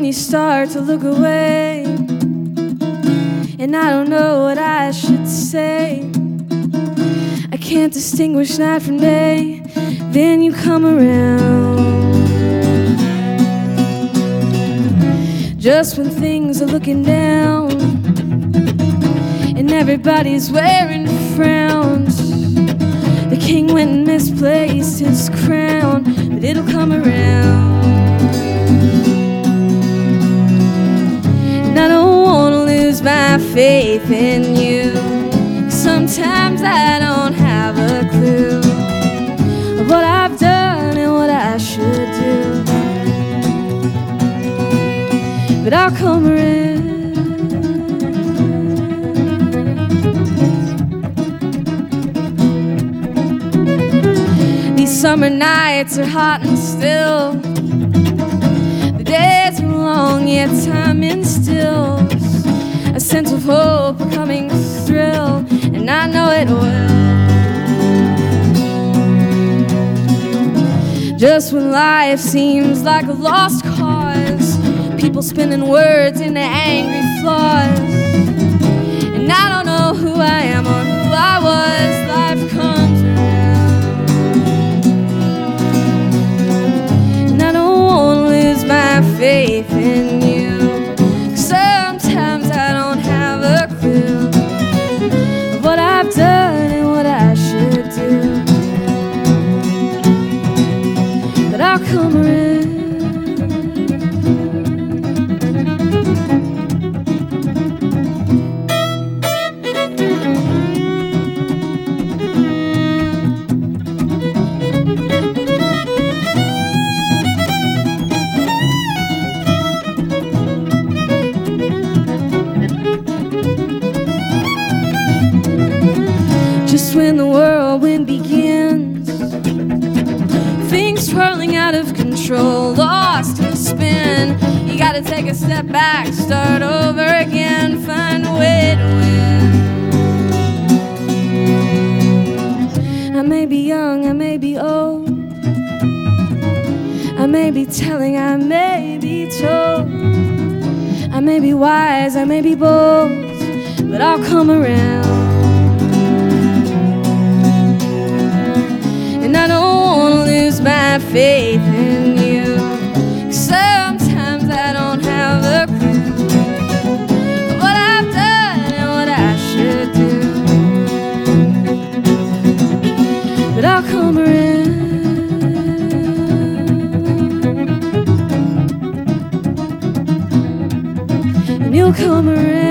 you start to look away, and I don't know what I should say. I can't distinguish night from day. Then you come around, just when things are looking down and everybody's wearing frowns. The king went and misplaced his crown, but it'll come around. And I don't want to lose my faith in you. Sometimes I don't have a clue of what I've done and what I should do, but I'll come around. These summer nights are hot and still. The days are long, yet time instills a sense of hope, a coming thrill, and I know it will. Just when life seems like a lost cause, people spinning words into angry flaws, and I don't know who I am or who I was. Life comes around, and I don't want to lose my faith in you. Sometimes I don't have a clue of what I've done and what I should do, but I'll come around. Just when the whirlwind begins, things swirling out of control, lost in spin, you gotta take a step back, start over again, find a way to win. I may be young, I may be old, I may be telling, I may be told, I may be wise, I may be bold, but I'll come around. And I don't want to lose my faith in you. Sometimes I don't have a clue of what I've done and what I should do, but I'll come around. And you'll come around.